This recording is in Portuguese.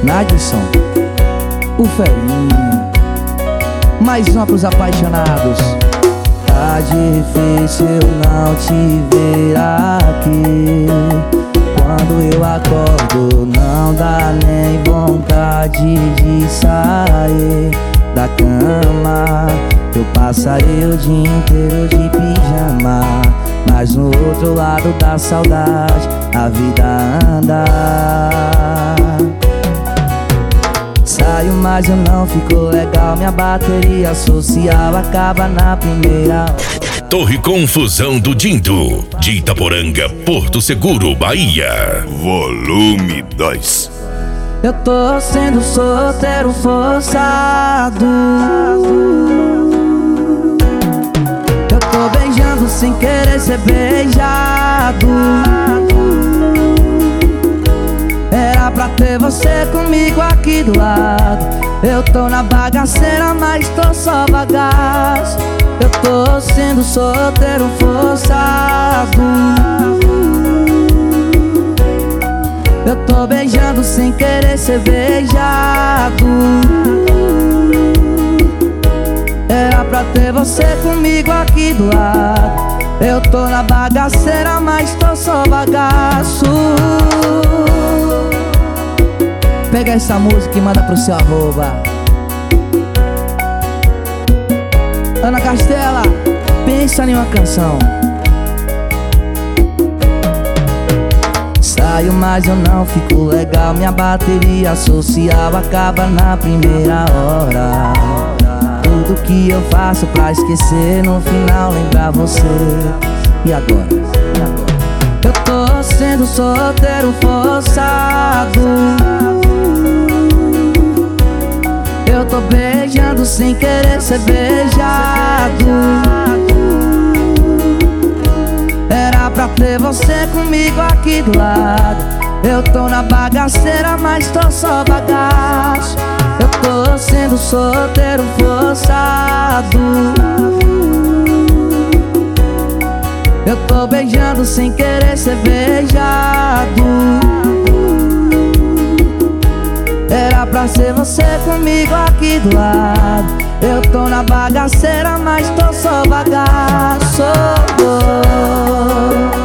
Nadson, o Ferinha. Mais uma pros apaixonados. Tá difícil não te ver aqui. Quando eu acordo não dá nem vontade de sair da cama. Eu passaria o dia inteiro de pijama, mas no outro lado da saudade a vida anda. Saio, mas eu não fico legal. Minha bateria social acaba na primeira. Torre Confusão do Dindo, de Itaporanga, Porto Seguro, Bahia. Volume 2. Eu tô sendo solteiro forçado. Eu tô beijando sem querer ser beijado. Era pra ter você comigo aqui do lado. Eu tô na bagaceira, mas tô só bagaço. Eu tô sendo solteiro forçado. Eu tô beijando sem querer ser beijado. Era pra ter você comigo aqui do lado. Eu tô na bagaceira, mas tô só bagaço. Pega essa música e manda pro seu arroba. Ana Castela, pensa em uma canção. Saio, mas eu não fico legal. Minha bateria social acaba na primeira hora. Tudo que eu faço pra esquecer, no final lembrar você. E agora? Eu tô sendo solteiro forçado. Eu tô beijando sem querer ser beijado. Era pra ter você comigo aqui do lado. Eu tô na bagaceira, mas tô só bagaço. Eu tô sendo solteiro forçado. Eu tô beijando sem querer ser beijado. Era pra ser você comigo aqui do lado. Eu tô na bagaceira, mas tô só bagaço.